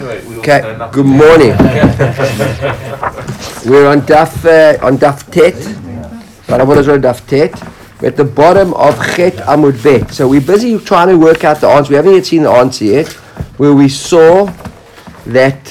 Okay, good morning. We're on Daf Tet. Daf Tet. We're at the bottom of Chet Amud Bet. So we're busy trying to work out the answer. We haven't yet seen the answer yet. Where we saw that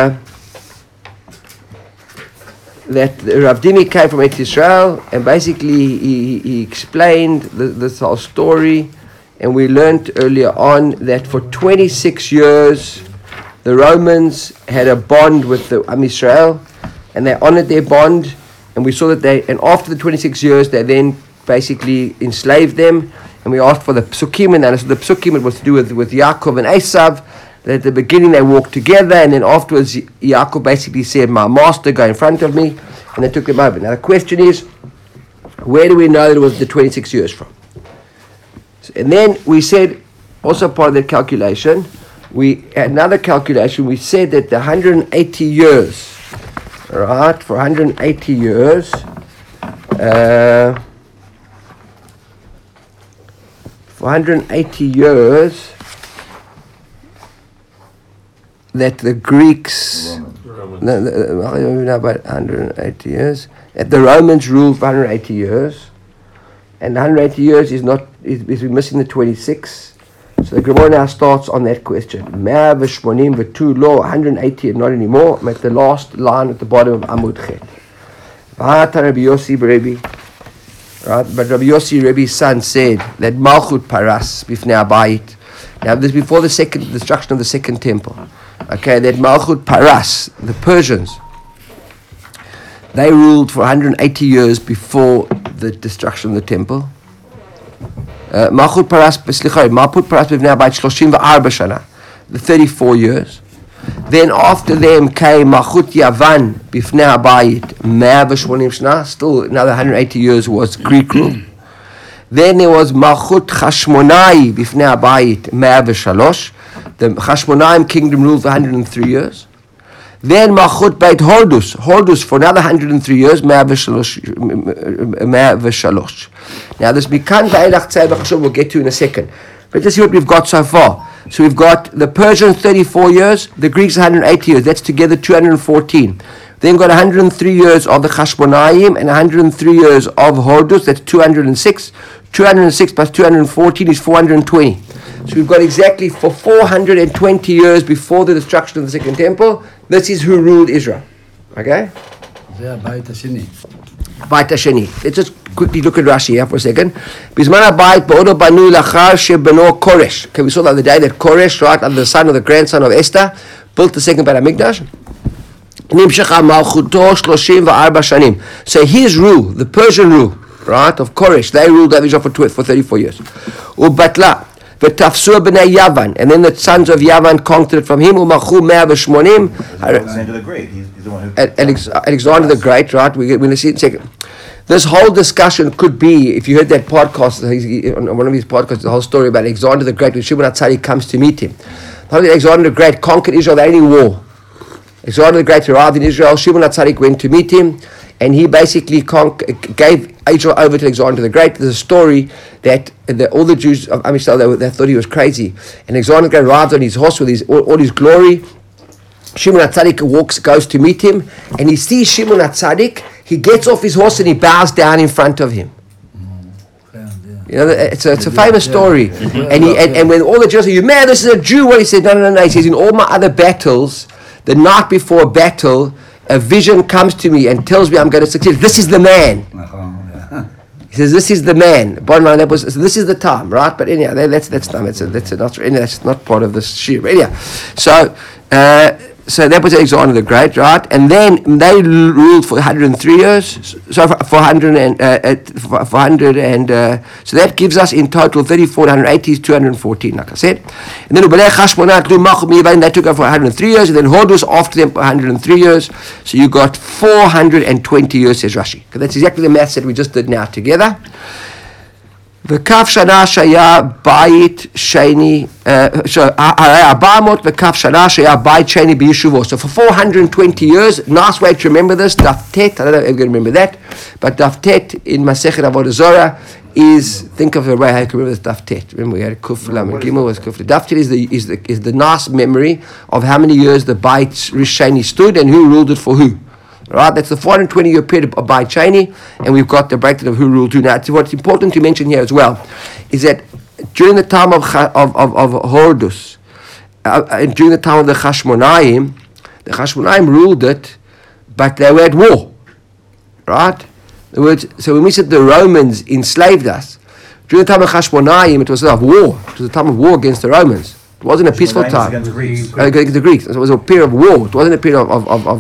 Rav Dimi came from Eretz Yisrael, and basically he explained this whole story. And we learned earlier on that for 26 years the Romans had a bond with the Am Yisrael, and they honored their bond. And we saw that and after the 26 years, they then basically enslaved them. And we asked for the Psukim, and the Psukim, it was to do with Yaakov and Esav. That at the beginning they walked together, and then afterwards Yaakov basically said, "My master, go in front of me," and they took them over. Now the question is, where do we know that it was the 26 years from? And then we said, also part of that calculation, we had another calculation. We said that the 180 years, right, for 180 years, that the Greeks, about 180 years, that the Romans ruled for 180 years, and 180 years is we're missing the 26. So the Gemara now starts on that question. 180 law, 180 and not anymore. I'm at the last line at the bottom of Amud Chet. Right, but Rabbi Yossi Rebbe's son said that Malchut Paras bifnei Abayit. Now this is before the destruction of the second temple. Okay, that Malchut Paras, the Persians, they ruled for 180 years before the destruction of the temple. Malchut Paras bifnei Abayit 34 shana, the 34 years. Then after them came Malchut Yavan bifnei Abayit 180 shana, still another 180 years was Greek rule. Then there was Malchut Chashmonai bifnei Abayit 103. The Chashmonaim kingdom ruled for 103 years. Then Malchut Beit Hordus for another 103 years, 103. Now this Mikan Va'elach Tzei B'Chashov we'll get to in a second. But let's see what we've got so far. So we've got the Persians 34 years, the Greeks 180 years, that's together 214. Then we've got 103 years of the Chashmonaim and 103 years of Hordus, that's 206. 206 plus 214 is 420. So we've got exactly for 420 years before the destruction of the second temple, this is who ruled Israel. Okay? Bait Hasheni. Let's just quickly look at Rashi here for a second. Bizman Bait Ba'odo Banu Lachar Shebeno Koresh. Okay, we saw the other day that Koresh, right, the son of the grandson of Esther, built the second Beit HaMikdash. Nimshecha Malchuto 34 shanim. So his rule, the Persian rule, right, of Koresh, they ruled Israel for 34 years. Ubatla. V'tafsur b'nei Yavan, and then the sons of Yavan conquered it from him. U'machu 180. Alexander the Great. He's the one who. Alexander the Great, right? We're going to see it in a second. This whole discussion could be, if you heard that podcast, on one of his podcasts, the whole story about Alexander the Great, when Shimon HaTzadik comes to meet him. Alexander the Great conquered Israel, the only war. Alexander the Great arrived in Israel. Shimon HaTzadik went to meet him, and he basically gave Israel over to Alexander the Great. There's a story that all the Jews of Am Yisrael, they thought he was crazy. And Alexander the Great arrived on his horse with all his glory. Shimon HaTzadik goes to meet him, and he sees Shimon HaTzadik. He gets off his horse and he bows down in front of him. You know, it's a famous story. And when all the Jews say, "You man, this is a Jew," what he said, no. He says, in all my other battles, the night before a battle, a vision comes to me and tells me I'm going to succeed. This is the man. He says, "This is the man." Bottom line, this is the time, right? But anyhow, that's not part of this shir. But anyhow, so that was Alexander the Great, right? And then they ruled for 103 years. So for 100 and so that gives us in total 34, 180 is 214, like I said. And then Ubalei Chashmonat they took over for 103 years, and then Hordus after them for 103 years. So you got 420 years, says Rashi. Okay, that's exactly the maths that we just did now together. V'kaf shana shaya bayit sheni. So abamot v'kaf shana shaya bayit sheni b'yeshuvo. So for 420 years, nice way to remember this. Daf Tet. I don't know if you're going to remember that, but Daf Tet in Masechet Avodah Zarah is, think of the way I can remember this Daf Tet. Remember we had Kuf Lam and Gimel was Kuf. Daf Tet is the nice memory of how many years the Beit Rishani stood and who ruled it for who. Right, that's the 420-year period of Beit Sheni, and we've got the breakdown of who ruled who. Now, what's important to mention here as well is that during the time of Horus, and during the time of the Chashmonaim ruled it, but they were at war. Right? In other words, so when we said the Romans enslaved us, during the time of Chashmonaim, it was a war. It was a time of war against the Romans. It wasn't a peaceful time. Against Greeks. Against the Greeks. So it was a period of war. It wasn't a period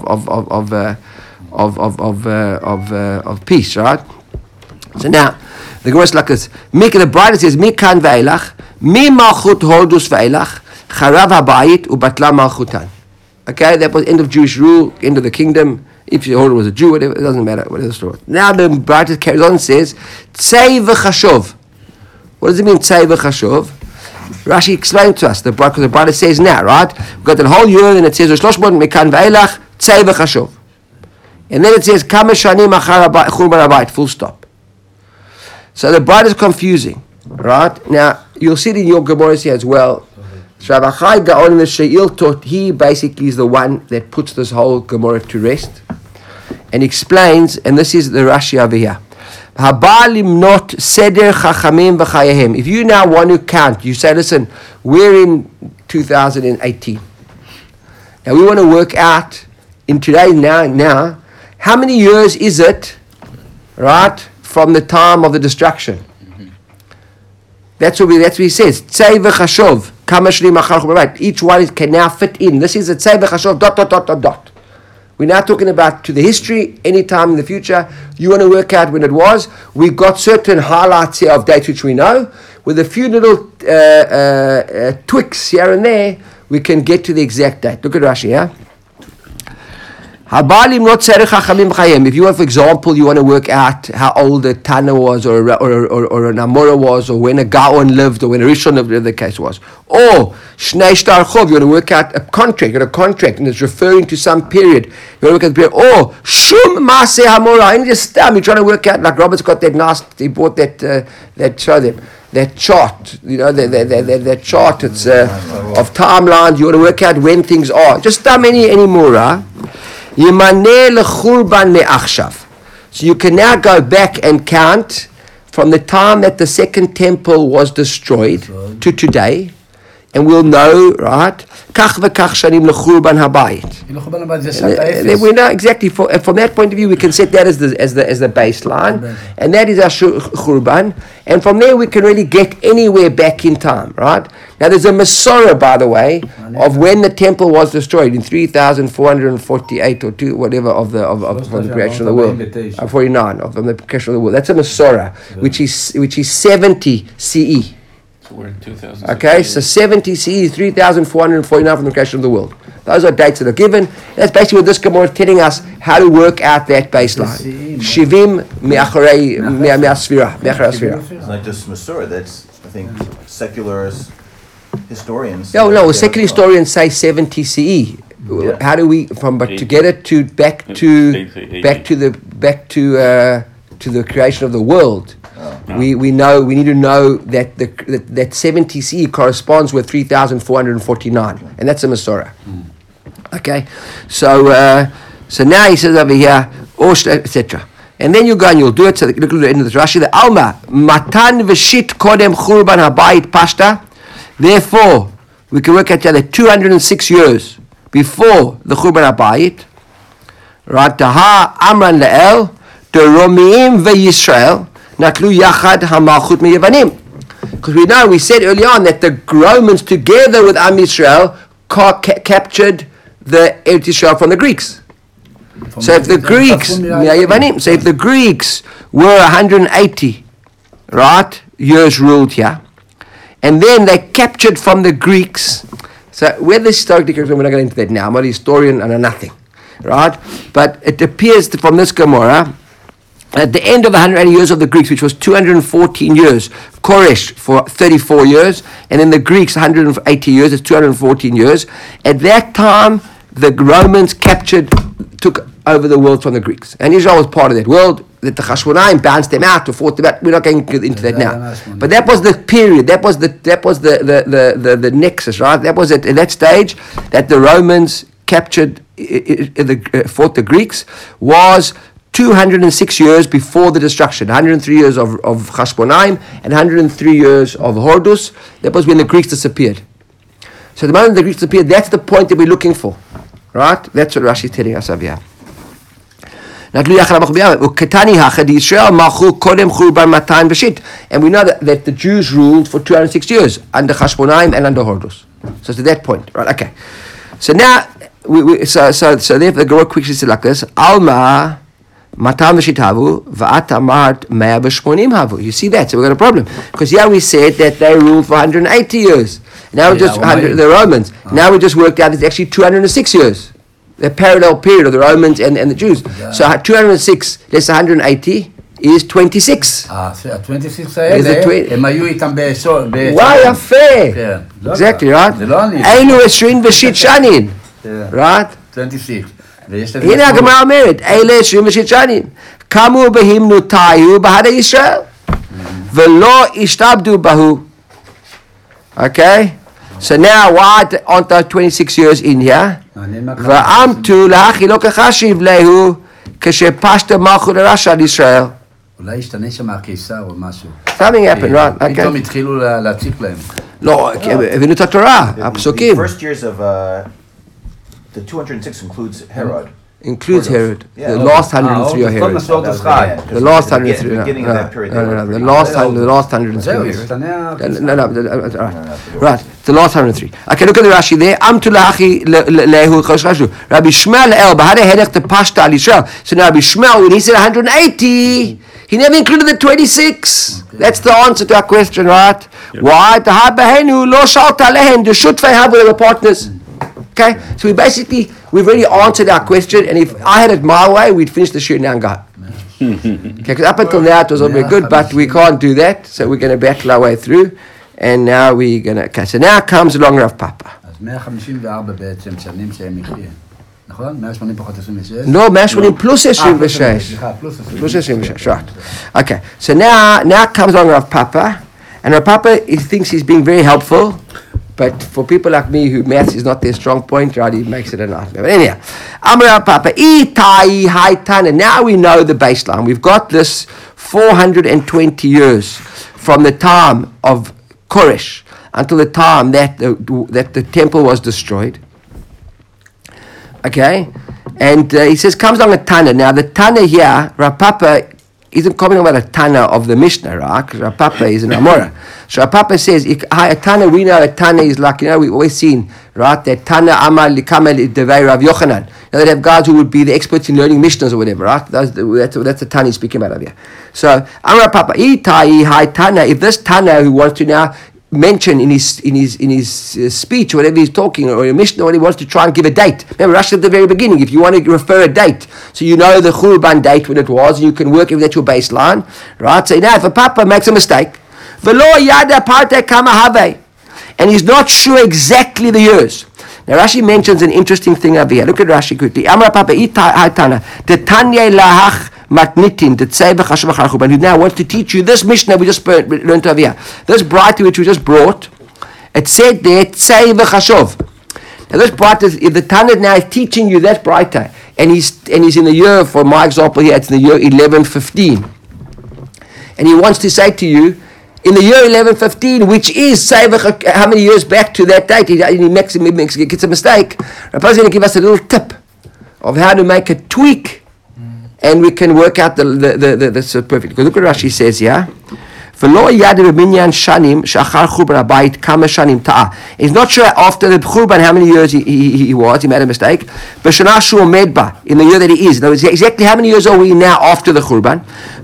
of peace, right? So now, the Gemara is like this. The Bride says, Mikan ve'elach, mi malchut Horus ve'elach, charav habayit ubatla malchutan. Okay, that was end of Jewish rule, end of the kingdom. If your Horus was a Jew, whatever, it doesn't matter. Whatever the story. Now the Bride carries on and says, Tzei v'chashov. What does it mean, Tzei v'chashov? Rashi explained to us, because the Bride says now, right? We've got the whole year, and it says, Mikan ve'elach, Tzei v'chashov. And then it says, Kama shanim achar churban habayit, full stop. So the Bride is confusing, right? Now, you'll see it in your Gemara here as well. Shavachai Gaon in the She'il taught, he basically is the one that puts this whole Gemara to rest and explains, and this is the Rashi over here. Not seder chachamim v'chayahem. If you now want to count, you say, listen, we're in 2018. Now we want to work out in today now, how many years is it, right, from the time of the destruction? That's what he says. Tzei v'chashov. Each one can now fit in. This is a tzei v'chashov, ... We're now talking about to the history, any time in the future. You want to work out when it was. We've got certain highlights here of dates which we know. With a few little tweaks here and there, we can get to the exact date. Look at Rashi, yeah? If you want, for example, you want to work out how old a Tana was, or an Amora was, or when a Gaon lived, or when a Rishon lived, whatever the case was. Or Shnei Shtar Chov, you want to work out a contract, and it's referring to some period. You want to work out the period. Or Shum Maaseh Hamora, and just you're trying to work out, like Robert's got that nice, he bought that show them. That chart, that chart, it's of timelines. You want to work out when things are. Just any more. So you can now go back and count from the time that the second temple was destroyed to today, and we'll know, right? We know exactly. From that point of view, we can set that as the baseline, and that is our Churban. And from there, we can really get anywhere back in time, right? Now, there's a Masorah, by the way, of when the temple was destroyed in 3,448 or whatever from the creation of the world, 49 from the creation of the world. That's a Masorah, which is 70 CE. So we're in 2000. Okay, so 70 CE, 3,449 from the creation of the world. Those are dates that are given. That's basically what this Gemara is telling us how to work out that baseline. Shivim me'acharei me'asfira. It's not just Masorah. That's, I think, secular historians. No, secular historians say 70 CE. Yeah. How do we to get it to back to the creation of the world? We need to know that 70 CE corresponds with 3,449, and that's a Masorah. Okay, so now he says over here, etc. And then you go and you'll do it. So look at the end of this Rashi. The Alma Matan v'shit kodem churban habayit pashta. Therefore, we can work out that 206 years before the churban habayit, right? Taha amran le'el deromiim veYisrael. Natlu Yachad HaMalchut MeYevanim. Because we said early on that the Romans, together with Am Yisrael, captured the Eretz Yisrael from the Greeks. So if the Greeks were 180, right, years ruled here, and then they captured from the Greeks. So where the historically correct, we're not going into that now. I'm not a historian and nothing, right? But it appears from this Gemara, at the end of the 180 years of the Greeks, which was 214 years, Koresh for 34 years, and then the Greeks 180 years, it's 214 years. At that time, the Romans captured took over the world from the Greeks. And Israel was part of that world, that the Chashmonaim bounced them out or fought them out. We're not going into that now. But that was the period, that was the nexus, right? That was at that stage that the Romans captured, fought the Greeks, was 206 years before the destruction. 103 years of Chashmonaim and 103 years of Hordus. That was when the Greeks disappeared. So the moment the Greeks disappeared, that's the point that we're looking for. Right? That's what Rashi is telling us over here. And we know that the Jews ruled for 206 years under Chashmonaim and under Hordus. So to that point, right? Okay. So now, so therefore the Gemara quickly says like this: Alma matam v'shit havu v'at amart mea v'shmonim havu. You see that? So we've got a problem because here we said that they ruled for 180 years. Now we just the Romans. Now we just worked out it's actually 206 years. The parallel period of the Romans and the Jews. Yeah. So 206 less 180 is 26. 26 האלה, why יפה? Exactly, right? היינו 20 ושית שנים. Right? 26. הנה הגמרא אומרת, אלה 20 ושית שנים. קמו בהמנותיו בהרי ישראל, ולא השתעבדו בהו. Okay? So now, why aren't those 26 years in here? ועמתו להכי לא כחשיב להו כשפשט מלכות הרשע על ישראל. אולי השתנה שם הקיסר או משהו. Something happened, right? Okay. פתאום התחילו להציק להם. לא, הבינו את התורה, הפסוקים. The first years of the 206 includes Herod. Includes Herod. The last 103 are Herod. The last 103. The beginning of that period. No. The last 103 are Herod. No. Right. The last 103. Okay, look at the Rashi there. Amtu lachi lehu choshashu. Rabbi Shmuel el bahare hedech the pashta al Yisrael. So now Rabbi Shmuel, when he said 180, he never included the 26. Okay. That's the answer to our question, right? Yep. Why? The habahenu lo shalta lehen the shutfei havu the partners. Okay, so we've already answered our question, and if I had it my way, we'd finish the shoot now and go. Okay, because up until now it was all very good, but we can't do that, so we're going to battle our way through, and now we're going to, okay, so now comes along Rav Papa. No, 180 plus 26. Plus 26, right. Okay, so now comes along Rav Papa, and Rav Papa, he thinks he's being very helpful. But for people like me who maths is not their strong point, right, he makes it a nightmare. But anyhow, Amar Papa, Itai Haitana. Now we know the baseline. We've got this 420 years from the time of Koresh until the time that the temple was destroyed. Okay? And he says, comes along a Tana. Now the Tana here, Rav Papa, isn't commenting about a Tana of the Mishnah, right? Because Rav Papa is an Amora. So Rav Papa says, a Tana, we know a Tana is like, we've always seen, right, that Tana Amal Likamel Devei Rav Yochanan. They'd have guys who would be the experts in learning Mishnahs or whatever, right? That's the Tana he's speaking about over here. So, Amar Papa, Itai Hai Tana, if this Tana who wants to now mention in his speech or whatever he's talking or a Mishnah or he wants to try and give a date. Remember Rashi at the very beginning, if you want to refer a date, so you know the Churban date when it was, and you can work if that's your baseline, right? So now if a Papa makes a mistake, V'lo yada parte kama have, and he's not sure exactly the years. Now Rashi mentions an interesting thing over here. Look at Rashi quickly. Amar Papa itana the tanya lahach matnitin the tzeva chashav achar who now wants to teach you this Mishnah we just learned over here. This brighter which we just brought, it said there tzeva chashav. Now this brighter, if the Tana now is teaching you that brighter, and he's in the year, for my example here, it's in the year 1115, and he wants to say to you, in the year 1115, which is say how many years back to that date, he gets a mistake. Rabbi is going to give us a little tip of how to make a tweak, and we can work out that's perfect. Because look what Rashi says here. He's not sure after the Churban how many years he was. He made a mistake. In the year that he is. Now, exactly how many years are we now after the Churban?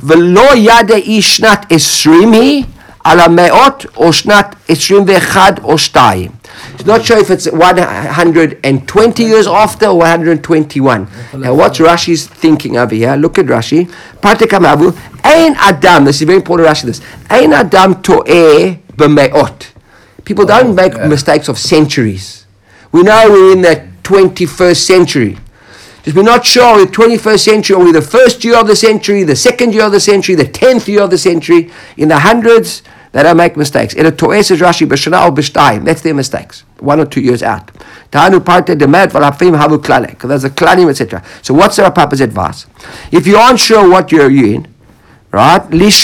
Ala me'ot or shnat 21 or 2. He's not sure if it's 120 years after or 121. Now what's Rashi's thinking over here? Look at Rashi. Partekamavu, Ein Adam, this is very important Rashi this. Ein Adam to'eh b'me'ot. People don't make mistakes of centuries. We know we're in the 21st century. Just we're not sure with 21st century or with the first year of the century, the second year of the century, the 10th year of the century, in the hundreds, they don't make mistakes. That's their mistakes. 1 or 2 years out. There's a klanim, etc. So what's the Papa's advice? If you aren't sure what year you're in, right? Go to a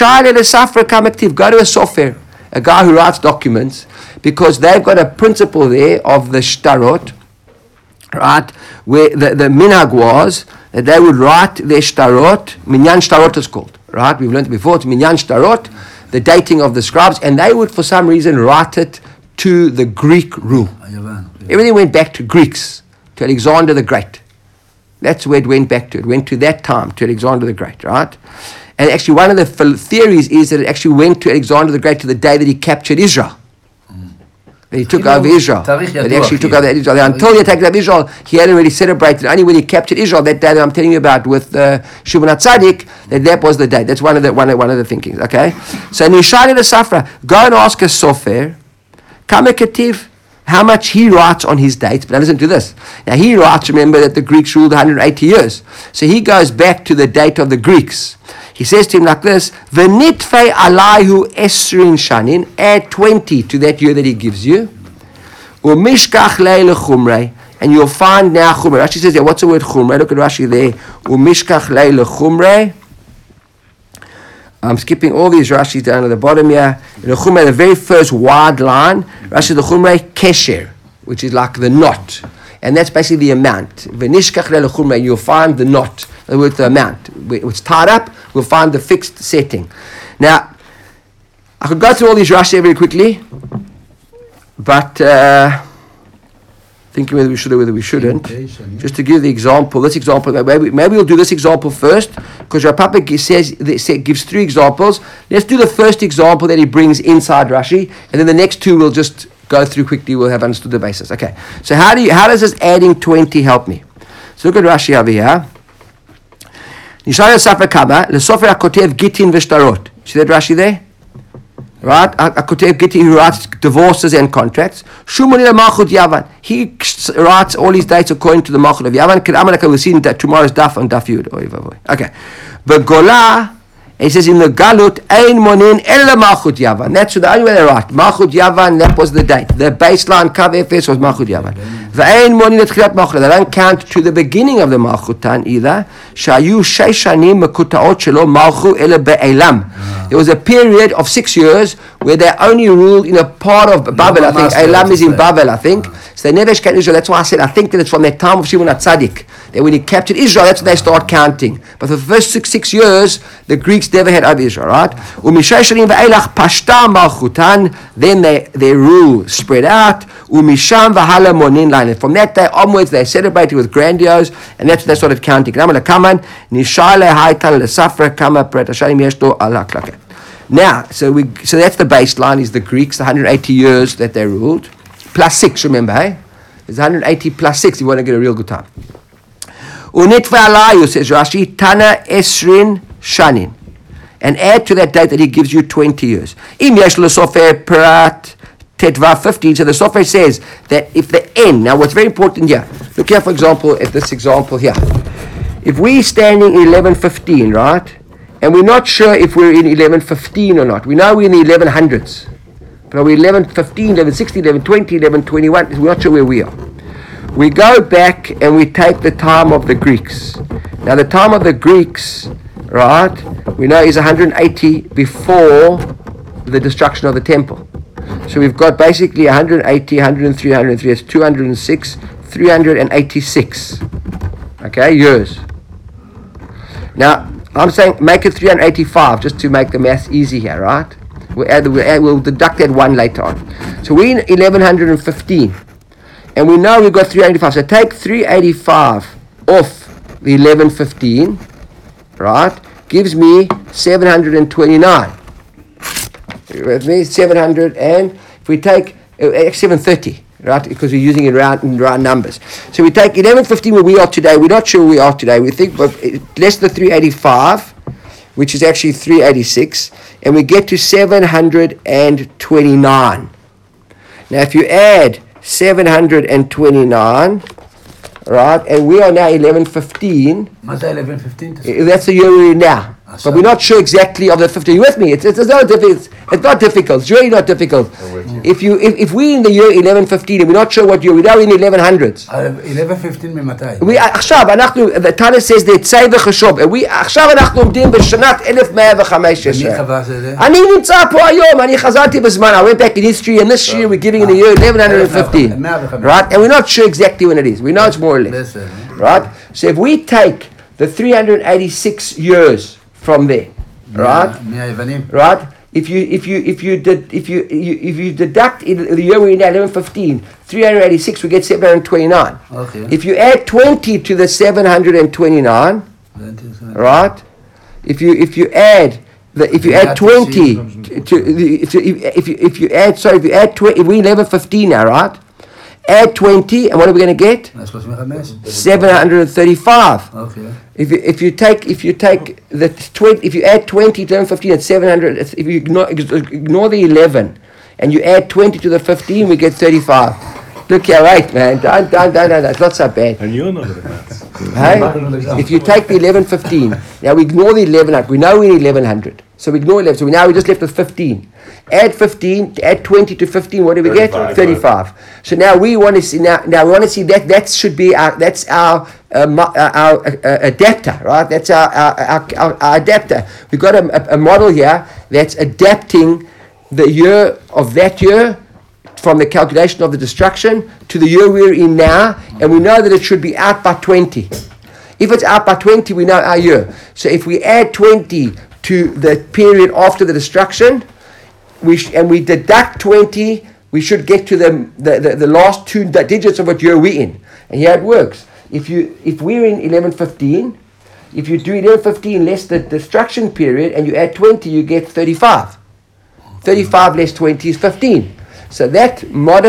sofer, a guy who writes documents, because they've got a principle there of the shtarot, right? Where the minhag was that they would write their shtarot, minyan shtarot is called, right? We've learned it before, it's minyan shtarot, the dating of the scribes, and they would for some reason write it to the Greek rule. Everything went back to Greeks, to Alexander the Great. That's where it went back to. It went to that time, to Alexander the Great, right? And actually one of the theories is that it actually went to Alexander the Great to the day that he captured Israel. That he took over Israel. That he actually took over Israel. Until he attacked Israel, he hadn't really celebrated. Only when he captured Israel, that day that I'm telling you about with Shimon HaTzadik, that was the day. That's one of the thinkings. Okay, so Nishai the Safra, go and ask a sofer, Kamekativ, how much he writes on his dates. But listen to this. Now he writes. Remember that the Greeks ruled 180 years, so he goes back to the date of the Greeks. He says to him like this: "V'nitfei alayhu esrin shanin." Add 20 to that year that he gives you. Umishkach leile chumrei, and you'll find now chumrei. Rashi says, "Yeah, what's the word chumrei?" Look at Rashi there. Umishkach leile chumrei. I'm skipping all these Rashis down at the bottom here. In the chumrei, the very first wide line, Rashi the chumrei kesher, which is like the knot, and that's basically the amount. V'nishkach leile chumrei, you'll find the knot. With the amount, it's tied up, we'll find the fixed setting. Now, I could go through all these Rashi very quickly, but thinking whether we should or whether we shouldn't. Just to give the example, this example, maybe we'll do this example first, because Rav Papa gives 3 examples. Let's do the first example that he brings inside Rashi, and then the next 2 we'll just go through quickly. We'll have understood the basis. Okay. So how does this adding 20 help me? So look at Rashi over here. Nishai Safra Kama, Lesofer HaKotev Gitin V'Shtarot. See that Rashi there? Right? HaKotev Gitin, who writes divorces and contracts. Shumoni Malchut Yavan. He writes all his dates according to the Malchut of Yavan. We'll see in tomorrow's Daf on Daf Yud. Okay. But Golah, he says in the Galut, Ein Monin Ella Malchut Yavan. That's the only way they write. Malchut Yavan, that was the date. The baseline Kav Efes was Malchut Yavan. V'ein Monin Etchilat Malchut. They don't count to the beginning of the Malchutan either. Shayu Sheishanim Mekutaot Shelo Malchu Ele Be'elam. There was a period of 6 years where they only ruled in a part of Babel, I think. Elam is in Babel, I think. So they never captured Israel. That's why I said I think that it's from that time of Shimon HaTzadik. That when he captured Israel, that's when they start counting. But for the first six years, the Greeks never had over Israel, right? Then their rule spread out. And from that day onwards, they celebrated with grandiose, and that's when they started counting. Now, so that's the baseline, is the Greeks, the 180 years that they ruled. Plus 6, remember, hey? There's 180 plus 6 if you want to get a real good time. Unitva alayu, says Rashi, Tana Esrin Shanin. And add to that date that he gives you 20 years. Im yesh l'sofer prat tetva 15. So the sofer says that if the end, now what's very important here, look here for example at this example here. If we're standing in 1115, right, and we're not sure if we're in 1115 or not, we know we're in the 1100s. But are we 1115, 1116, 1120, 1121? We're not sure where we are. We go back and we take the time of the Greeks. Now the time of the Greeks, right, we know is 180 before the destruction of the temple. So we've got basically 180, 103, 103, it's 206, 386. Okay, years. Now, I'm saying make it 385 just to make the math easy here, right? We'll deduct that 1 later on. So we're in 1115. And we know we've got 385. So take 385 off the 1115, right? Gives me 729. With me, 700, and if we take 730, right? Because we're using it in round numbers. So we take 1115 where we are today. We're not sure where we are today. We think less than 385, which is actually 386, and we get to 729. Now, if you add 729, right? And we are now 1115. מה זה 11-15? That's the year we're in now. But we're not sure exactly of the 50. Are you with me? It's not difficult. It's not difficult. It's really not difficult. If we're in the year 1115 and we're not sure what year, we're now in 1100s. 11-15 ממתי? עכשיו, the Tana says that צי וחשוב. עכשיו אנחנו עומדים בשנת 1115. ומי קבע זה? אני נמצא פה היום, אני חזרתי בזמן. I went back in history and this year we're giving in the year 1115. Right? And we're not sure exactly when it is. We know it's more or less. Right? So if we take the 386 years from there, right? Right? If you deduct the year we're in 1115, 386, we get 729. Okay. If you add 20 to the 729, right? If you add 20 if you add 20, if we 1115 now, right? Add 20, and what are we going to get? 735. Okay. If you add 20 to 15, it's 700. If you ignore the 11 and you add 20 to the 15, we get 35. Look here, right, man. Don't. It's not so bad. And you're not good at maths. Hey? If you take the 1115, now we ignore the 1100. We know we're in 1100. So we ignore 11. So now we're just left with 15. Add 15, add 20 to 15, what do we get? 35. So now we want to see, now we want to see that should be our adapter, right? That's our adapter. We've got a model here that's adapting the year of that year from the calculation of the destruction to the year we're in now, and we know that it should be out by 20. If it's out by 20, we know our year. So if we add 20 to the period after the destruction, we deduct 20, we should get to the last two digits of what year we're in. And here it works. If we're in 1115, if you do 1115 less the destruction period and you add 20, you get 35. 35 less 20 is 15. So that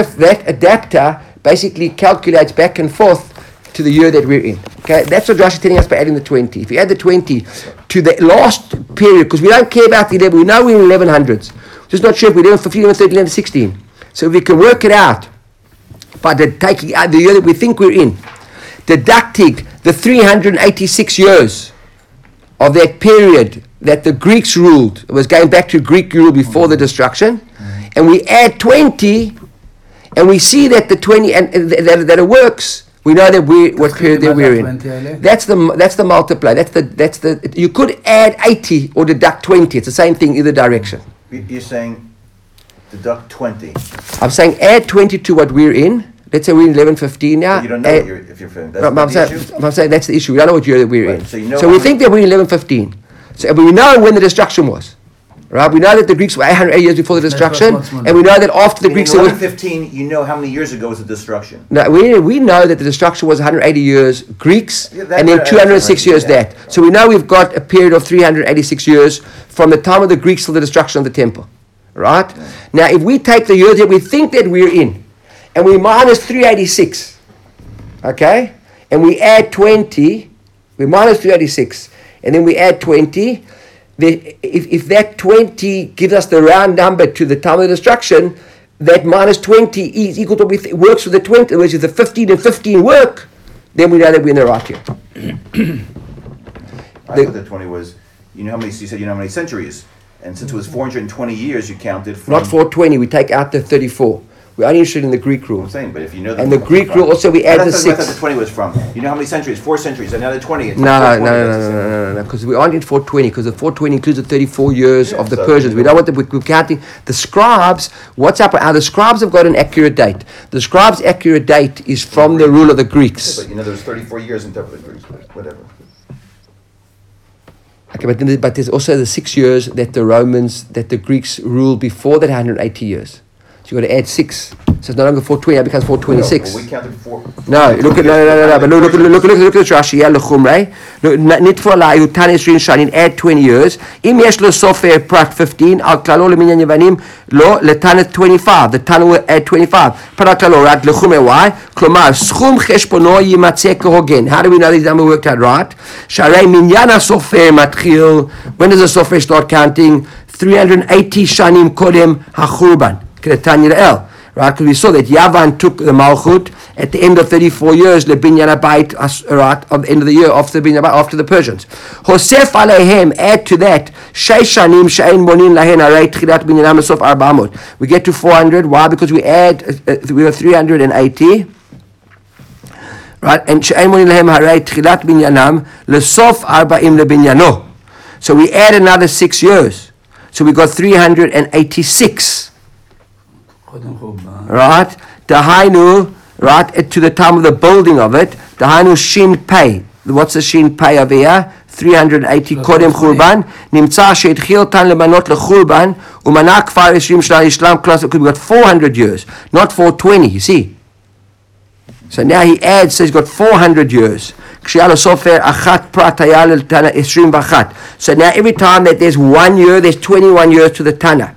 adapter basically calculates back and forth to the year that we're in. Okay, that's what Josh is telling us by adding the 20. If you add the 20 to the last period, because we don't care about the 11, we know we're in 1100s. Just not sure if we're 1115, 1113, 1116. So if we can work it out by taking out the year that we think we're in, deducting the 386 years of that period that the Greeks ruled, it was going back to Greek rule before the destruction, and we add 20, and we see that the 20 and that it works. We know that what period that we're in. That's the multiply. That's the. You could add 80 or deduct 20. It's the same thing either direction. You're saying deduct 20. I'm saying add 20 to what we're in. Let's say we're in 1115 now. But you don't know if you're saying that's the issue. I'm saying that's the issue. We don't know what year that we're in. So, you know we think that we're in 1115. So but we know when the destruction was. Right? We know that the Greeks were 808 years before the destruction, and we know that after the Greeks... In 1115, you know how many years ago was the destruction? No, we know that the destruction was 180 years Greeks, and then 206 years that. So we know we've got a period of 386 years from the time of the Greeks till the destruction of the temple. Right? Yeah. Now, if we take the year that we think that we're in, and we minus 386, okay, and we add 20, we minus 386, and then we add 20... If that 20 gives us the round number to the time of the destruction, that minus 20 is equal to works with the 20, which is the 15 and 15 work, then we know that we're in the right year. I thought that 20 was, you said you know how many centuries, and since it was 420 years, you counted from... Not 420, we take out the 34. We're only interested in the Greek rule. I'm saying, but if you know... And the Greek rule, also we add the 6. I thought the 20 was from, you know how many centuries? 4 centuries, another 20. No, because we aren't in 420, because the 420 includes the 34 years of the Persians. We don't want we're counting. The scribes, what's up? The scribes have got an accurate date. The scribes' accurate date is from the rule of the Greeks. Yeah, but there's 34 years in top of the Greeks, whatever. Okay, but there's also the 6 years that the Greeks ruled before that 180 years. So you've got to add 6. So it's no longer 420, it becomes 426. No, we counted 4. No, look at but look at Rashi. Yeah, l'chumrei. Nitfor la yutanis rin shanin. Add 20 years. Im yesh lo sofer prat 15. Al klalo leminyan yevanim lo letanet 25. The Tana will add 25. Prat klalo rat l'chumrei. Why? Klomar schum cheshbono yimatzeh kehogen. How do we know these numbers worked out right? Sharei minyana sofer matchil. When does the sofer start counting? 380 shanim kodem hachurban. Ketanya el. right? Because we saw that Yavan took the Malchut at the end of 34 years, Lebinyan Abayit, right, at the end of the year after the Persians. Hosef Aleihem, add to that, Sheishanim Shein Monin Lahen Arei Tchilat Binyanam Lesof 400. We get to 400. Why? Because we add, we were 380. Right? And Shein Monin Lahem Arei Tchilat Binyanam Lesof 40 Lebinyano. So we add another 6 years. So we got 386. Right? Dahainu, right, to the time of the building of it, Dahainu Shin Pei. What's the Shin Pei over here? 380 Kodem Churban. Nimtza she'etchil tan lemanot lechurban umana kfar 20 shana Islam class. We got 400 years, not 420, you see. So now he adds, so he's got 400 years. So now every time that there's 1 year, there's 21 years to the Tana.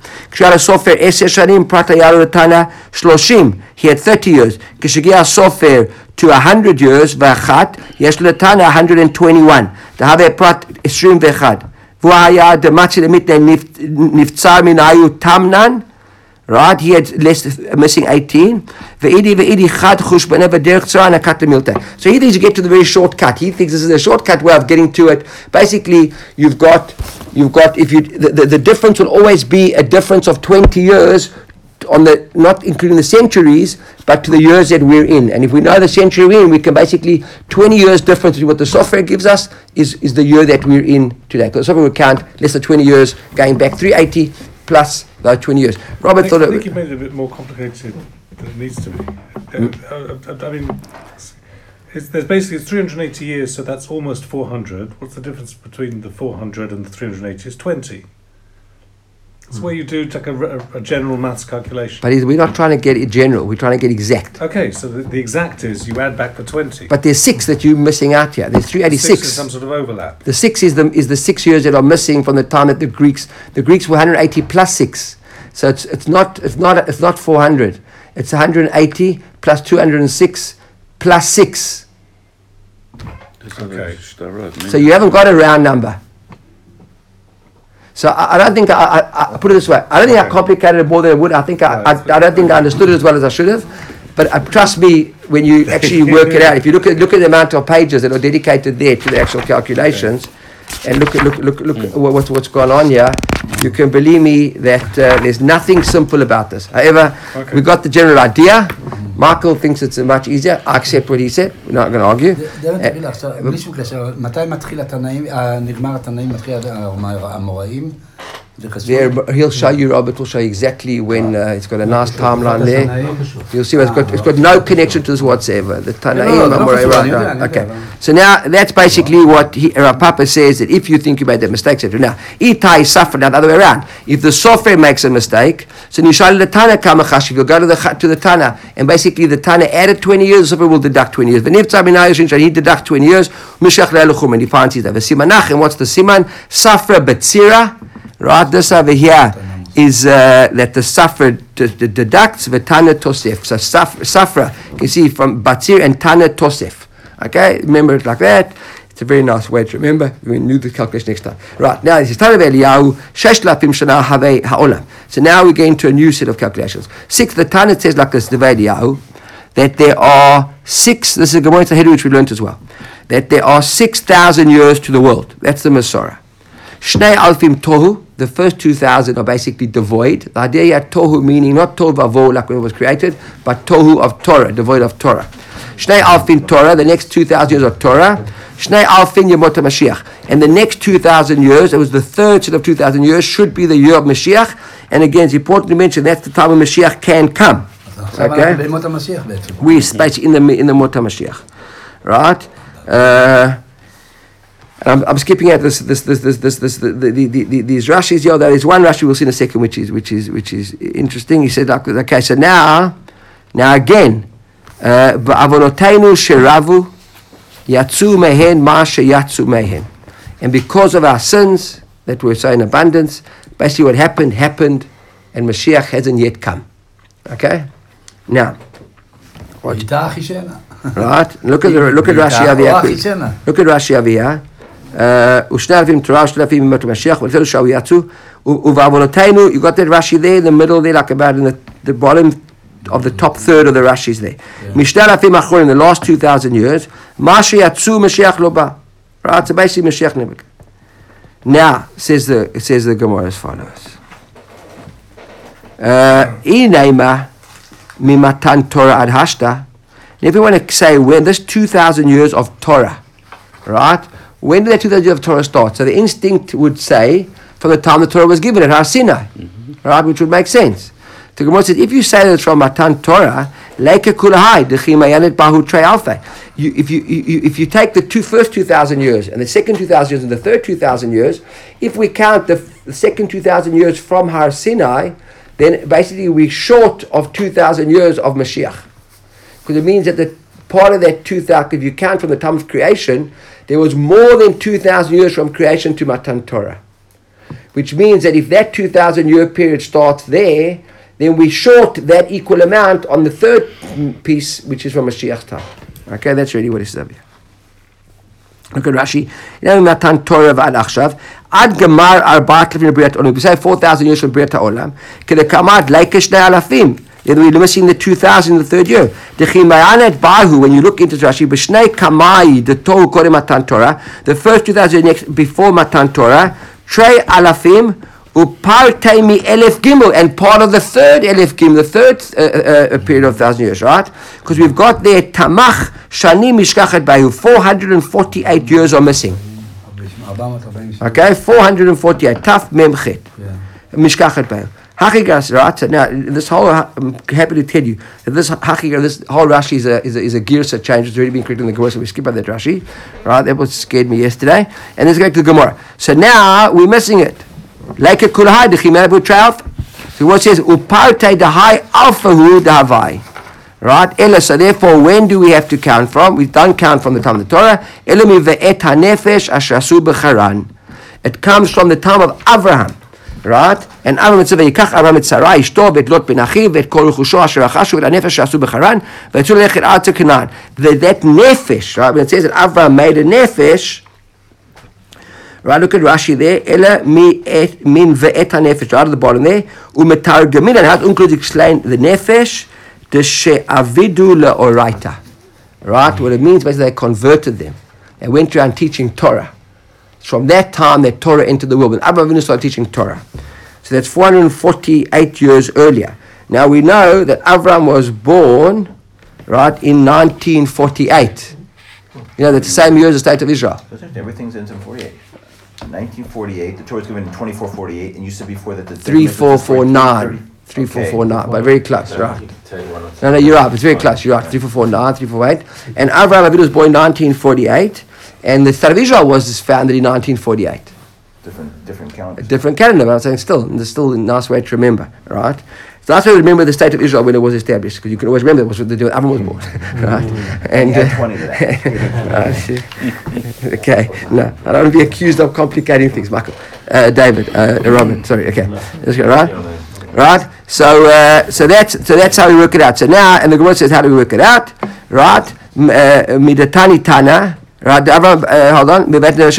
He had 30 years. To 100 years, יש לתנא 121. דהווה פרט 21. והוא היה דמצי למתנא נבצר מנהיו תמנן. Right, he had missing 18. So he thinks you get to the very shortcut. He thinks this is a shortcut way of getting to it. Basically, you've got if you the difference will always be a difference of 20 years on the, not including the centuries, but to the years that we're in. And if we know the century we're in, we can basically 20 years difference between what the software gives us is the year that we're in today. Because the software will count less than 20 years going back 380 plus those 20 years. Robert thought I think you made it a bit more complicated than it needs to be. I mean, there's basically 380 years, so that's almost 400. What's the difference between the 400 and the 380? It's 20. It's where you do like a general maths calculation. But we're not trying to get it general, we're trying to get exact. Okay, so the exact is you add back the 20. But there's 6 that you're missing out here. There's 386. 6 is some sort of overlap. The 6 is the 6 years that are missing from the time that the Greeks were 180 plus 6. So it's not 400. It's 180 plus 206 plus 6. Okay. So you haven't got a round number. So I don't think I put it this way. I don't think I complicated it more than I would. I don't think I understood it as well as I should have. But trust me, when you actually work it out, if you look at the amount of pages that are dedicated there to the actual calculations, and look at what's going on here, you can believe me that there's nothing simple about this. However, we got the general idea. Michael thinks it's much easier. I accept what he said. We're not going to argue. בלי שום קשר, מתי מתחיל התנאים, נגמר התנאים, מתחיל המוראים? There, he'll show you, Robert will show you exactly when it's got a nice timeline there. You'll see it's got no connection to this whatsoever. The Tanaim, right. Okay. So now that's basically what Rav Papa says, that if you think you made that mistake, etc. Now, Itai suffered now the other way around. If the software makes a mistake, so Nishal the Tana Kamachash, you'll go to the Tana, and basically the Tana added 20 years, the software will deduct 20 years. But if he deduct 20 years, Mishach Le'eluchum, and he finds his Simanach, and what's the Siman? Safra Betzira. Right, this over here is that the Safra deducts the Tana Tosef. So Safra, you can see from Batzir and Tana Tosef. Okay, remember it like that. It's a very nice way to remember. We can do the calculation next time. Right, now this is Tana Eliyahu, Sheshlafim Shana Havei Ha'olam. So now we get into a new set of calculations. 6, the Tana says like this, the Eliyahu, that there are 6, this is a Gemara Tahiri which we learned as well, that there are 6,000 years to the world. That's the Masorah. Shnei Alfim Tohu, the first 2,000 are basically devoid. The idea here, Tohu meaning not Tohu Vavo like when it was created, but Tohu of Torah, devoid of Torah. Shnei Alfin Torah, the next 2,000 years of Torah. Shnei Alfin Yemot HaMashiach. And the next 2,000 years, it was the third set of 2,000 years, should be the year of Mashiach. And again, it's important to mention that's the time when Mashiach can come. Okay? We're basically in the Mot HaMashiach. Right? I'm skipping out these Rashis. Yeah, there is one Rashi we'll see in a second, which is interesting. He said, okay, so now again, Va'avonoteinu sheravu yatsu mehen ma sheyatsu mehen, and because of our sins that were so in abundance, basically what happened, and Mashiach hasn't yet come. Okay, now. What? Right, look at Rashi Aviyah. Look at Rashi Aviyah. ושני אלפים תורה ושני אלפים ימות המשיח ולתלו שהוא יצאו ובעוונותינו, you got that Rashi there in the middle there, like about in the bottom of the top third of the Rashi's there. Mishnah Alafim Achron in the last 2,000 years. Mashi Yatsu Mashiach Loba. Right, so basically Mashiach never came. Now says the Gemara as follows. Inayma mimatan Torah ad hashta. If we want to say when this 2,000 years of Torah, right? When did that 2,000 years of Torah start? So the instinct would say from the time the Torah was given at Har Sinai, right? Which would make sense. The Gemara says if you say that it's from Matan Torah, Leika Kulahai Dechimayanet Bahu Trei Alpha. If you take the first 2,000 years and the second 2,000 years and the third 2,000 years, if we count the second 2,000 years from Har Sinai, then basically we're short of 2,000 years of Mashiach. Because it means that the part of that 2,000, if you count from the time of creation, there was more than 2,000 years from creation to Matan Torah. Which means that if that 2,000 year period starts there, then we short that equal amount on the third piece, which is from Mashiach's time. Okay, that's really what it says here. Look at Rashi. Matan Torah v'ad achshav ad gemar arbaat lefnim b'riat olam. We say 4,000 years from B'riat Ha'olam. Kedekamad leika shnei alafim. Then we're missing the 2,000 in the third year. Dechimayanet bahu. When you look into Rashi, b'shnei kamai the tohu kodem Matan Torah. The first 2,000 next before Matan Torah. Trei alafim. Upartei mi elef gimel, and part of the third elef gimel, the third period of 1,000 years, right? Because we've got there tamach shani mishkachet bayu, 448 years are missing. Okay, 448. Taf memchet mishkachet bayu. Hachigas, right? So now this whole, I'm happy to tell you that this Hachigas, this whole Rashi is a girsa change. It's already been corrected in the Gemara, so we skip on that Rashi, right? That was scared me yesterday, and let's go to the Gemara. So now we're missing it. Like a kulahai, the chimebu trialf. So what says uparte the high alpha hu davai, right? Ella. So therefore, when do we have to count from? We don't count from the time of the Torah. Elami ve'et hanefesh ashasu b'charan. It comes from the time of Abraham, right? And Abraham said, "Yikach Abraham et Sarai ishto bet lot ben achiv vet kol chusho asher achashu et hanefesh ashasu b'charan ve'etzul lechet al Canaan." That nefesh, right? When it says that Abraham made a nefesh. Right, look at Rashi there. Ela min ve'et hanefesh. Right at the bottom there. Umetargemin, and how to explain the nefesh. The she'avidu le'oraita. Right, what it means basically they converted them. They went around teaching Torah. From that time that Torah entered the world. When Abraham started teaching Torah. So that's 448 years earlier. Now we know that Abraham was born, right, in 1948. You know, that's the same year as the State of Israel. Everything's in 48. 1948, the Torah was given in 2448, and you said before that the 3449. 3449, but very close, right? No, you're right, it's very close, you're right. 3449, 3448. And Avraham Avinu was born in 1948, and the State of Israel was founded in 1948. Different calendar. A different calendar, but I'm saying there's still a nice way to remember, right? It's a nice way to remember the State of Israel when it was established, because you can always remember it was what the day Avraham was born, right? And 20 to that. Okay, no, I don't want to be accused of complicating things, Michael. David, Robin, sorry, okay. Let's go, right? Right? So that's how we work it out. So now, and the Gemara says, how do we work it out? Right? Midatani Tana. Right? Hold on. And holds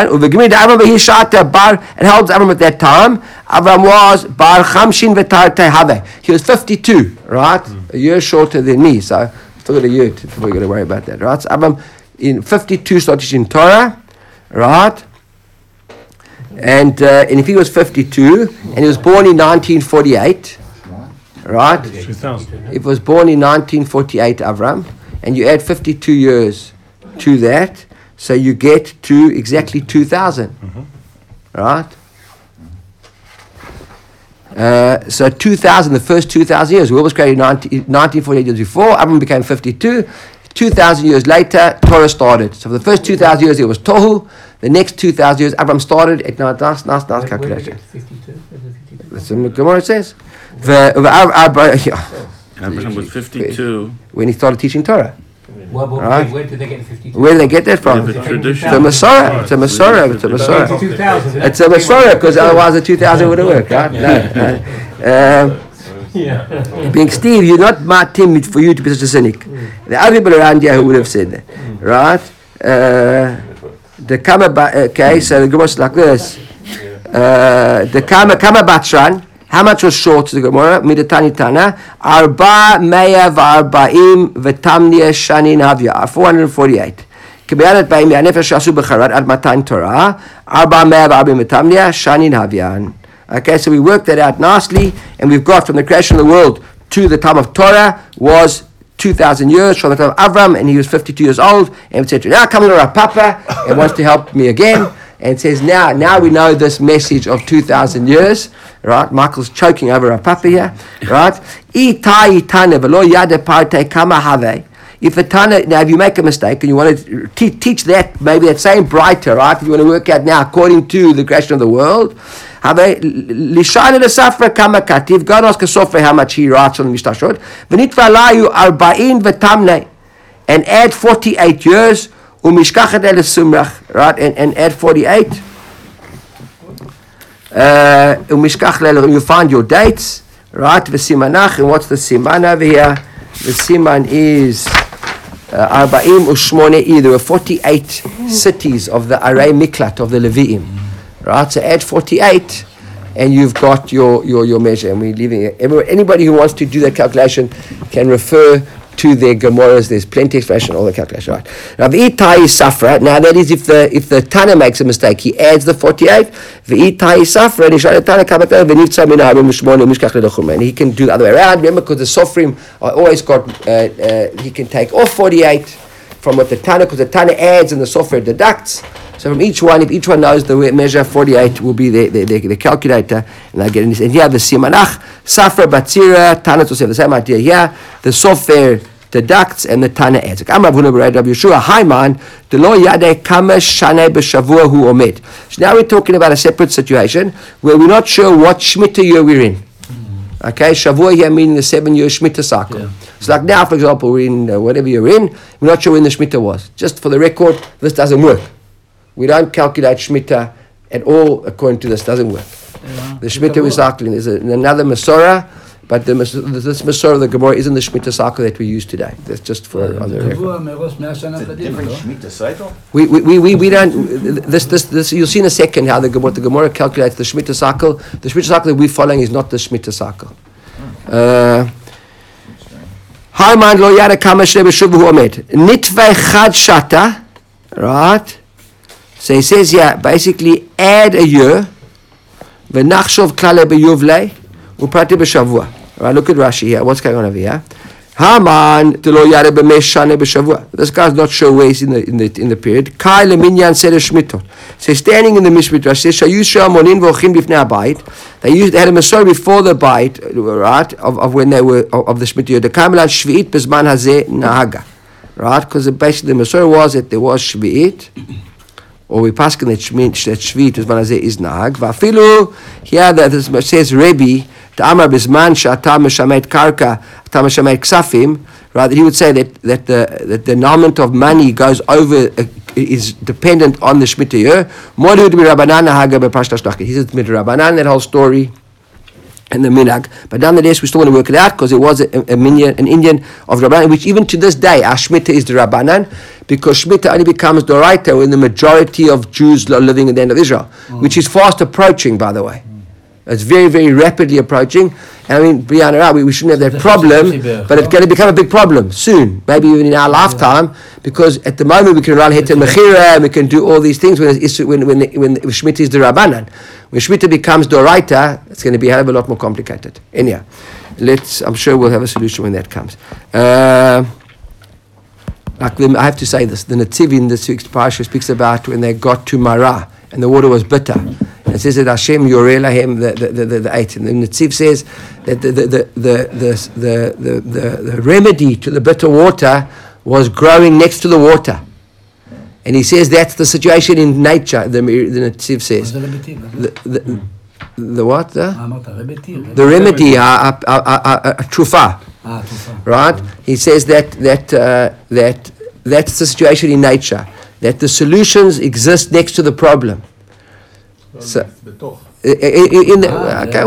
Avram at that time. Avram was Bar Chamshin V'Tar Tehave. He was 52, right? A year shorter than me. So still got a year before we're going to worry about that. Right? So Avram in 52 started teaching Torah. Right? And if he was 52 and he was born in 1948, right? 2000. If he was born in 1948, Avram, and you add 52 years to that, so you get to exactly 2000, right? So 2000, the first 2000 years, the world was created in 1948 years before. Avram became 52. 2,000 years later, Torah started. So for the first 2,000 years, it was Tohu. The next 2,000 years, Avram started. Nice calculation. That's what Gemara says. Abraham was 52 when he started teaching Torah. Right. Where did they get 52? Where did they get that from? The tradition. It's a Masorah. It's a Masorah. It's a Masorah. It's a Masorah because otherwise the 2,000 would have worked, right? No. Being Steve, you're not my team for you to be such a cynic. There are people around here who would have said that, right? The Kama, okay, so the Gemara is like this. The Kama Batran, How much was short? The Gemara Midatani Tana 440 v'tamnia shanin havya 448. K'be'anet ba'im ya'nefesh shasu b'charat ad matan Torah 440 v'tamnia shanin havyan. Okay, so we worked that out nicely, and we've got from the creation of the world to the time of Torah was 2,000 years, from the time of Avram, and he was 52 years old, and it said, now comes our Papa and wants to help me again, and it says, now we know this message of 2,000 years, right? Michael's choking over our Papa here, right? If a Tana, now if you make a mistake and you want to teach that, maybe that same brighter, right? You want to work out now according to the creation of the world, go and ask a Sofra how much he writes on the Mishnah. And add 48 years, right? And add 48. You find your dates, right? V'simanach, and what's the siman over here? The siman is 48. There were 48 cities of the Arei Miklat of the Levi'im. Right, so add 48, and you've got your measure. And we're leaving it. Anybody who wants to do that calculation can refer to their Gemaras. There's plenty of explanation, all the calculation. Right. Now the Itai Safra. Now that is if the Tana makes a mistake, he adds the 48. The Itai Safra, and he can do the other way around. Remember, because the Sofrim are always got, he can take off 48 from what the Tana, because the Tana adds and the Sofra deducts. So from each one, if each one knows the measure, 48 will be the calculator, and I get in this. And here the Simanach, Safra, Batzira, Tana to say the same idea here. The Sofer deducts and the Tana adds. Hi man, the lo yade kama shane b'shavua hu omed. So now we're talking about a separate situation where we're not sure what Shemitah year we're in. Okay, Shavua here meaning the 7-year Shemitah cycle. Yeah. So like now, for example, we're in whatever you're in, we're not sure when the Shemitah was. Just for the record, this doesn't work. We don't calculate Shemitah at all according to this. Doesn't work. Yeah. The Shemitah recycling is another Masorah, but this Masorah of the Gemara isn't the Shemitah cycle that we use today. That's just for on the record. It's a different Shemitah cycle? We don't, this you'll see in a second how the Gemara calculates the Shemitah cycle. The Shemitah cycle that we're following is not the Shemitah cycle. Hi man lo yada kama shebeshuvu omed. Nitve chad shata, right? So he says here, basically add a year, v'nachshov klale b'yuvle, u'prati b'shavua. Right, look at Rashi here. What's going on over here? Haman telo yare b'mesh shane b'shavua. This guy's not sure where he's in the period. Kai leminyan seder shmitot. So standing in the Mishmit, Rashi says, shayu shamonin v'ochin b'fnei habayit. They had a Masorah before the bayit, right, of when they were of the Shemitah year. The kamelan shvi'it b'zman hazeh nahaga, right? Because basically the Masorah was that there was shvi'it. Or we pass that Shvit is Nahag. Vafilu here that says Rebbe the Amar Bisman Shata Meshamet Karka Shata Meshamet Ksafim. Rather, he would say that the annulment of money goes over is dependent on the Shemitah year. Modu would be Rabbanan Nahaga bePashtas Nachit. He says with Rabbanan that whole story. And the minhag, but nonetheless we still want to work it out because it was an Indian of Rabbanan, which even to this day our Shemitah is the Rabbanan, because Shemitah only becomes Doraita when the majority of Jews are living in the land of Israel, which is fast approaching, by the way. It's very, very rapidly approaching. And I mean, we shouldn't have that problem, but it's going to become a big problem soon, maybe even in our lifetime, because at the moment we can run Heter Mechira and we can do all these things when Shemitah is the Rabbanan. When Shemitah becomes Doraita, it's going to be a hell of a lot more complicated. Anyhow, I'm sure we'll have a solution when that comes. I have to say this, the Netziv in this week's parasha speaks about when they got to Marah and the water was bitter. And it says that Hashem Yoreh Lahem the 8. And the Netziv says that the remedy to the bitter water was growing next to the water. And he says that's the situation in nature, the Netziv says. The what? The remedy, a trufa. Right? He says that's the situation in nature. That the solutions exist next to the problem. So, this is the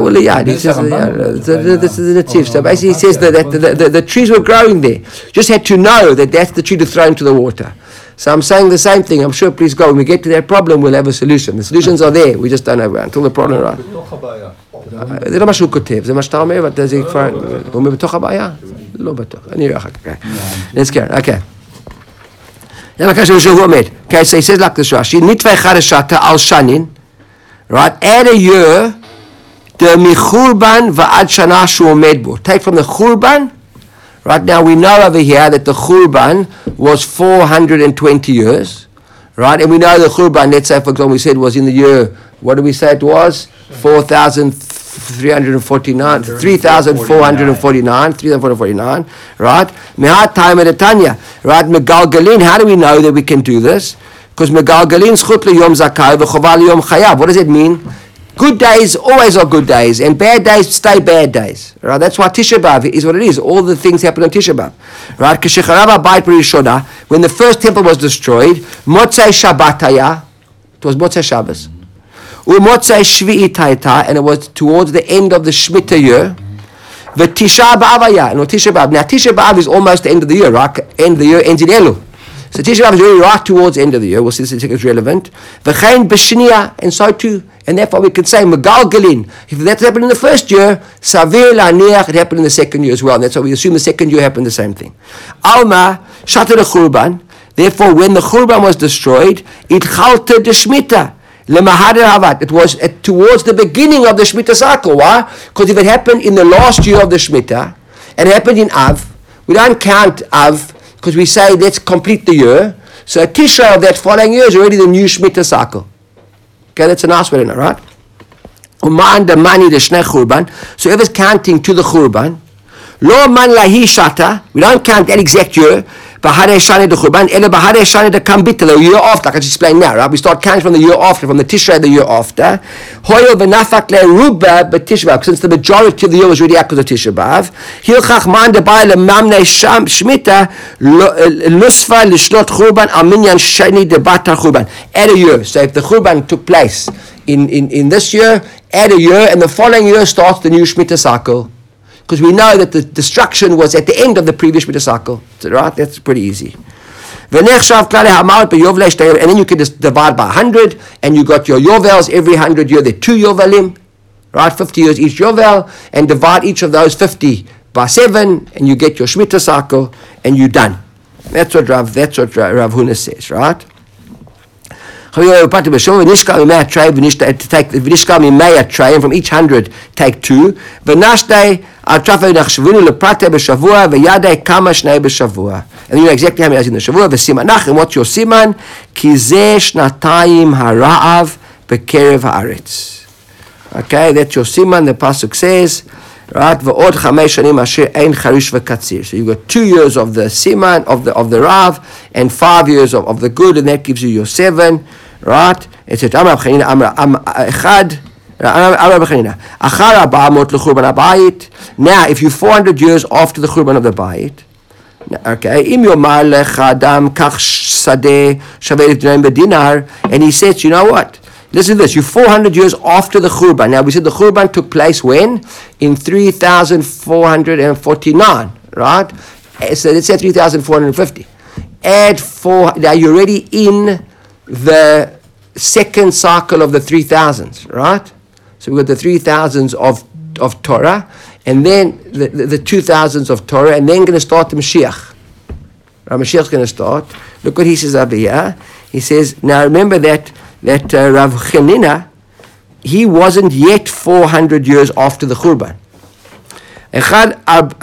Netziv. So basically he says that the trees were growing there. Just had to know that that's the tree to throw into the water. So I'm saying the same thing. I'm sure, please God, when we get to that problem, we'll have a solution. The solutions are there. We just don't know until the problem arrives. זה לא מה שהוא כותב, זה מה שאתה אומר, ואתה זה כבר, הוא אומר בתוך הבעיה? לא בטוח, אני אראה אחר כך. נזכר, אוקיי. זה מה כאשר שהוא עומד. Okay, so he says like this Rashi, Nitva Echad al Shanin, right, add a year, the Michurban va'ad Shana shu omed bo. Take from the Churban, right, now we know over here that the Churban was 420 years, right, and we know the Churban, let's say for example we said was in the year, what did we say it was? 3,449, right? Mehat time at Tanya, right? Megalgalin, how do we know that we can do this? Because Megalgalin schut liyom zakai v'choval liyom chayav. What does it mean? Good days always are good days, and bad days stay bad days. Right? That's why Tisha B'Av is what it is. All the things happen on Tisha B'Av. Right? When the first temple was destroyed, Motzei Shabbat haya, it was Motzei Shabbos. U'motzei Shvi'it hayta, and it was towards the end of the Shemitah year. V'Tisha B'Av haya, and Tisha B'Av. Now Tisha B'Av is almost the end of the year, right? End of the year ends in Elul. So Tisha B'Av is really right towards the end of the year. We'll see this is relevant. V'chein b'shniya, and so too. And therefore we can say Megalgalin. If that happened in the first year, Savir la'aniach, it happened in the second year as well. And that's why we assume the second year happened the same thing. Alma shatter the Churban. Therefore, when the Churban was destroyed, it chalta the Shemitah. It was towards the beginning of the Shemitah cycle. Why? Because if it happened in the last year of the Shemitah, and it happened in Av, we don't count Av, because we say let's complete the year. So Tisha of that following year is already the new Shemitah cycle. Okay, that's a nice way to know, right? Uman the mani the shnei Churban. So whoever's counting to the Churban, lo man lahi shata, we don't count that exact year, Bahare Shani the Churban, ele Bahare Shani the Kambita, the year after, like I just explained now, right? We start counting from the year after, from the Tishrei the year after. Hoyel v'nafak le ruba b'Tisha B'Av, since the majority of the year was already because of Tisha B'Av. Hilchach man de ba'ale mamnei sham shmita lusfa lishlot Churban aminyan shani de batar Churban. Add a year. So if the Churban took place in this year, add a year, and the following year starts the new Shemitah cycle. Because we know that the destruction was at the end of the previous Shemitah cycle. Right? That's pretty easy. And then you can just divide by 100, and you got your Yovels every 100 year. There are 2 Yovelim, right? 50 years each Yovel, and divide each of those 50 by 7, and you get your Shemitah cycle, and you're done. That's what Rav Huna says, right? From each 100 take 2. And you know exactly how many is in the Shavua. And what's your siman? Okay, that's your siman. The pasuk says, right? So you got 2 years of the siman of the Rav and 5 years of the good, and that gives you your 7, right? It's at Amar B'Chanina Echad. Now, if you're 400 years after the Churban of the Bayit, okay, and he says, you know what? Listen to this, you're 400 years after the Churban. Now, we said the Churban took place when? In 3,449, right? So let's say 3,450. Add 4, now you're already in the second cycle of the 3,000s, right? So we've got the 3,000s of Torah, and then the 2,000s of Torah, and then going to start the Mashiach. Mashiach's going to start. Look what he says over here. He says, now remember that Rav Chanina, he wasn't yet 400 years after the Churban. You got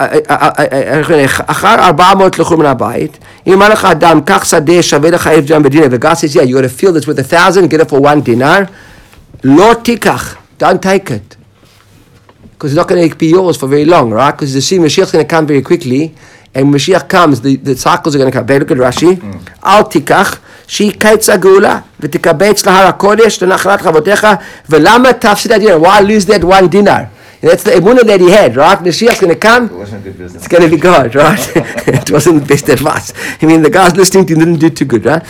to fill this with 1,000, get it for 1 dinar. Lo tikach, don't take it. Because it's not going to be yours for very long, right? Because the Mashiach's going to come very quickly, and when Mashiach comes, the cycles are going to come. Look at Rashi. Al tikach, she kaitz agula, v'tikabetz lahar hakodesh, l'nachlat chavotecha, v'lama tafsid dinar. Why lose that 1 dinar? And that's the emunah that he had, right? Mashiach's going to come. It wasn't good business. It's going to be God, right? It wasn't the best advice. I mean, the guys listening to him didn't do too good, right?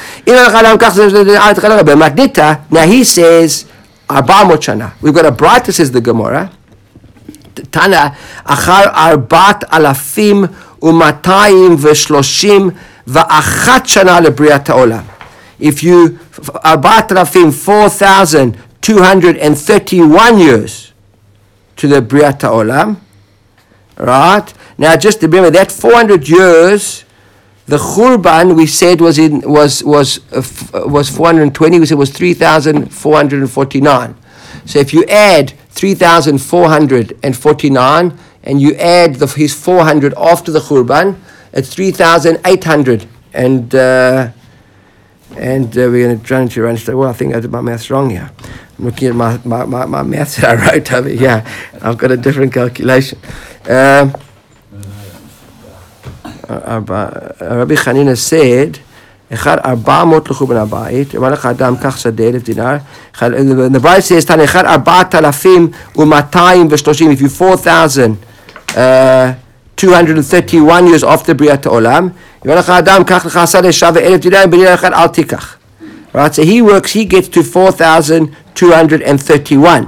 Now he says, Arba'amot shana. We've got a brighter, says the Gemara. Tana, achar arbat alafim umatayim v'shloshim va'achat shana lebriat ha'olam. If you, arbat alafim, 4,231 years, to the Briat Ha'olam. Right? Now just remember that 400 years, the Churban we said was 420, we said was 3,449. So if you add 3,449 and you add his 400 after the Churban, it's 3,800. And we're going to try to run. Well, I think I did my maths wrong here. I'm looking at my maths that I wrote over here. I've got a different calculation. Rabbi Chanina said, אחד 400 לחורבן הבית, אמר לך אדם קח שדה 1,000 דינר, and the Bible says, אחד 4,230, if you 4,231 years after בריאת העולם, אמר לך אדם קח לך שדה שווה 1,000 דינר, בדינר אחד אל תיקח. Right, so he gets to 4,231.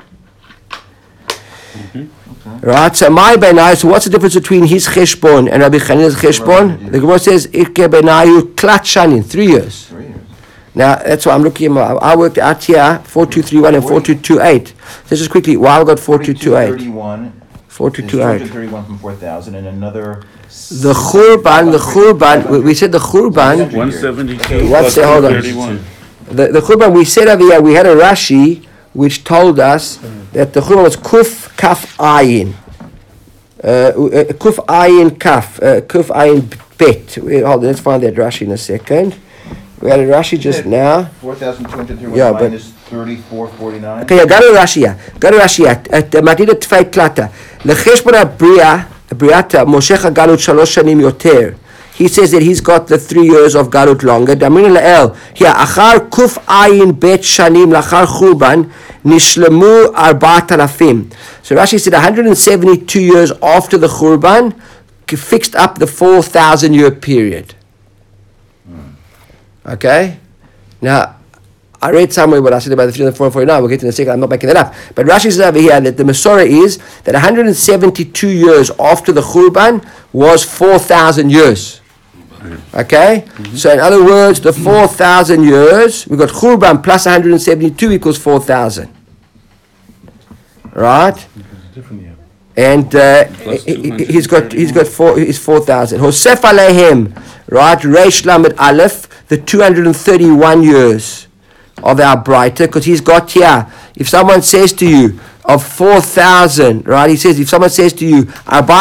Right, so my Benai, so what's the difference between his cheshbon and Rabbi Chanina's cheshbon? The Gemara says, Ikke Benayu Klat Shanin, 3 years. 3 years. Now, that's what I'm looking at. I worked out here, 4231 and 4228. So just quickly, why I got 4228? 4228. 4231 from 4,000 and another... The Churban, we said the Churban... 172 What's the, hold on. 31. The Churban, we said over here, we had a Rashi which told us that the Churban was Kuf Kaf Ayin. Kuf Ayin Kaf. Kuf Ayin Bet. Hold on, let's find that Rashi in a second. We had a Rashi just now. 4,231 minus 3449. Okay, go to Rashi here. Go to Rashi here. At Madina Tfei Klata. L'cheshbon Briata, Moshecha Galut 3 shanim yoter. He says that he's got the 3 years of Galut longer. Damin La'el. Here, Achar Kuf Ayin Bet Shanim Lachar Churban Nishlemu 4,000. So Rashi said 172 years after the Churban fixed up the 4,000 year period. Okay? Now, I read somewhere what I said about the 349. We'll get to in a second. I'm not making that up. But Rashi says over here that the Masorah is that 172 years after the Churban was 4,000 years. Okay? So in other words, the 4,000 years, we've got Churban plus 172 equals 4,000. Right? And he's got 4,000. Hosef Alehem, right? Reish Lamed Aleph, the 231 years of our Breita, because he's got here, if someone says to you, of 4,000, right? He says, if someone says to you,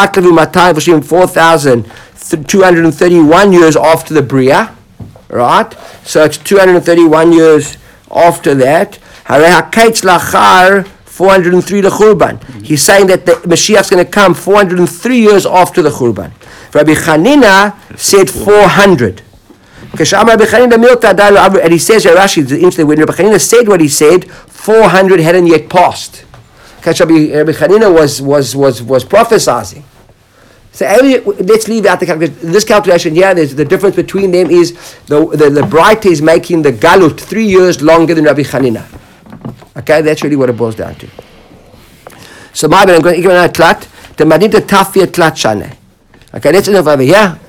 4,231 years after the Bria, right? So it's 231 years after that. 403 the Churban. He's saying that the Mashiach's going to come 403 years after the Churban. Rabbi Chanina said 400. And he says, Rashi, when Rabbi Chanina said what he said, 400 hadn't yet passed. Because Rabbi Chanina was prophesizing. So let's leave out the calculation. This calculation here, there's the difference between them is the Breita is making the Galut 3 years longer than Rabbi Chanina. Okay, that's really what it boils down to. So I'm going to give another tlat. The Madinta Tafia Tlat Shane. Okay, let's enough over here.